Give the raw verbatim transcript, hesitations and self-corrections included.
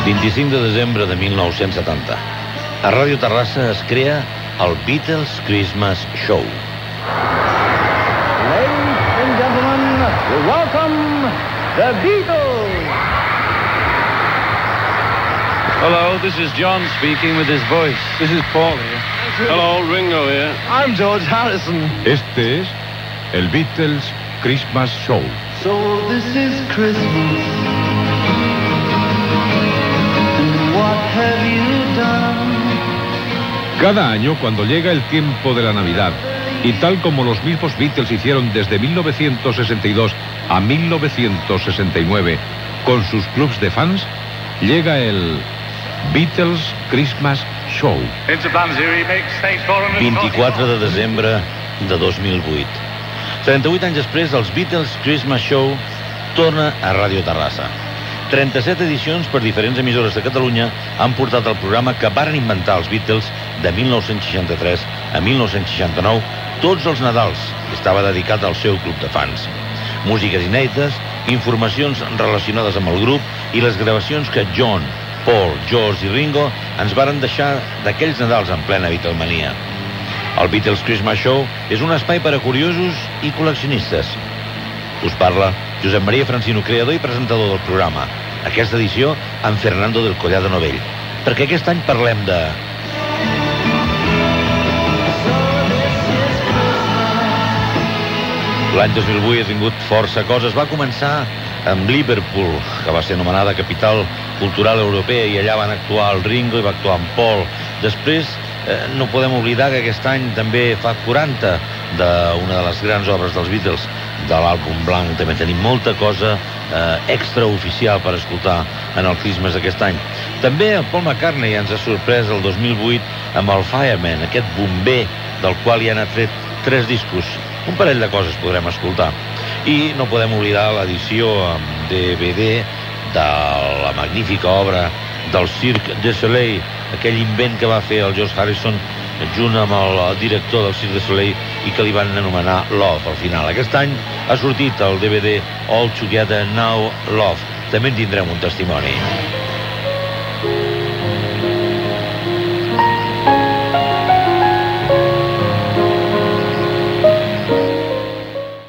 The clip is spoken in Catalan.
vint-i-cinc de desembre de mil nou-cents setanta. A Ràdio Terrassa es crea el Beatles Christmas Show. Ladies and gentlemen, we welcome the Beatles. Hello, this is John speaking with his voice. This is Paul here. Hello, Ringo here. I'm George Harrison. Este es el Beatles Christmas Show. So this is Christmas. And what have you done? Cada año, cuando llega el tiempo de la Navidad, y tal como los mismos Beatles hicieron desde mil novecientos sesenta y dos a mil novecientos sesenta y nueve con sus clubs de fans, llega el Beatles Christmas Show. vint-i-quatre de desembre de dos mil vuit. trenta-vuit anys després, els Beatles Christmas Show torna a Ràdio Terrassa. trenta-set edicions per diferents emissores de Catalunya han portat el programa que varen inventar els Beatles de mil nou-cents seixanta-tres a mil nou-cents seixanta-nou, tots els Nadals, i estava dedicat al seu club de fans. Músiques inèdites, informacions relacionades amb el grup i les gravacions que John, Paul, George i Ringo ens varen deixar d'aquells Nadals en plena Beatlemania. El Beatles Christmas Show és un espai per a curiosos i col·leccionistes. Us parla Josep Maria Francino, creador i presentador del programa. Aquesta edició amb Fernando del Collado Novell, perquè aquest any parlem de... L'any dos mil vuit ha tingut força coses. Va començar amb Liverpool, que va ser anomenada capital cultural europea, i allà van actuar el Ringo i va actuar en Paul. Després, eh, no podem oblidar que aquest any també fa quaranta d'una de les grans obres dels Beatles, de l'àlbum blanc. També tenim molta cosa eh, extraoficial per escoltar en el Christmas d'aquest any. També el Paul McCartney ens ha sorprès el dos mil vuit amb el Fireman, aquest bomber del qual hi han tret tres discos. Un parell de coses podrem escoltar. I no podem oblidar l'edició amb D V D de la magnífica obra del Cirque du Soleil, aquell invent que va fer el George Harrison junt amb el director del Cirque du Soleil i que li van anomenar Love al final. Aquest any ha sortit el D V D All Together Now Love. També en tindrem un testimoni.